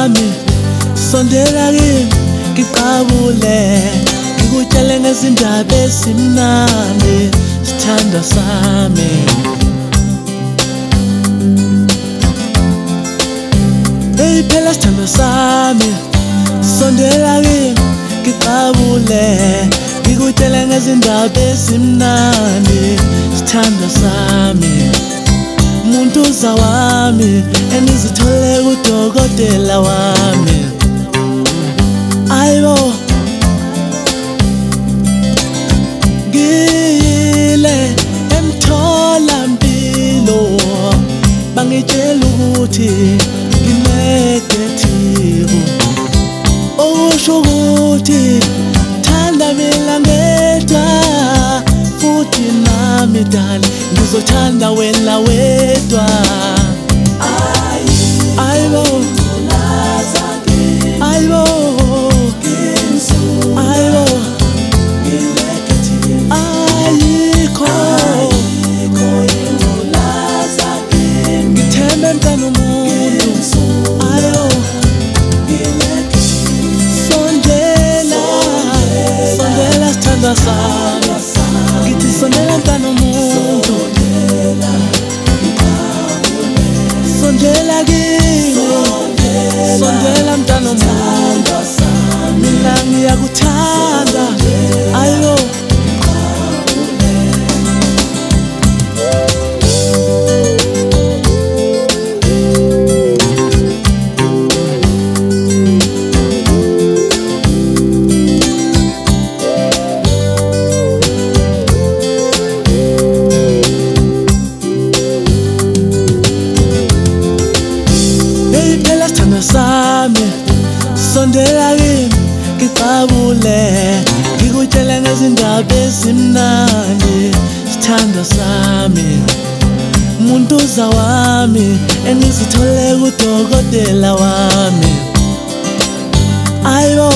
sami sondela kimi ngiqabule ngikutshele ngezindaba ezimnandi sithandwa sami. Hey phela sithandwa sami sondela kimi ngiqabule ngikutshele ngezindaba ezimnandi sithandwa sami. Muntuza wami engizithole kudokotela wami. Ayibo ngile emtholampilo bangitshela ukuthi nginegative, okusho ukuthi thanda mina ngedwa futhi nami dali ngizothanda wena wedwa. Ayibo ayibo ayibo ayikho ngithembe mntana umuntu. Ayo sondela sondela sithandwa sami ngithi sondela mntana umuntu. Sondela kimi sondela mntana umuntu mina ngiyakuthanda. Ayo sami sondela kimi ngiqabule ngikutshele ngezindaba ezimnandi sithandwa sami. Muntuza wami engizithole kudokotela wami. Ayibo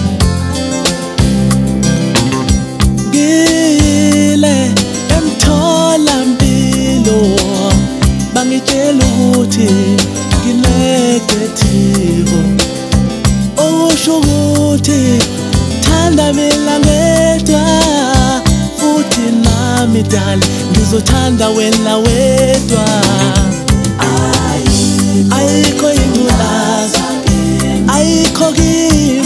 ngile emtholampilo bangitshela ukuthi nginegative, okusho ukuthi thanda mina ngedwa futhi nami dali ngizothanda wena wedwa. Ayikho ingculaza ayikho kimi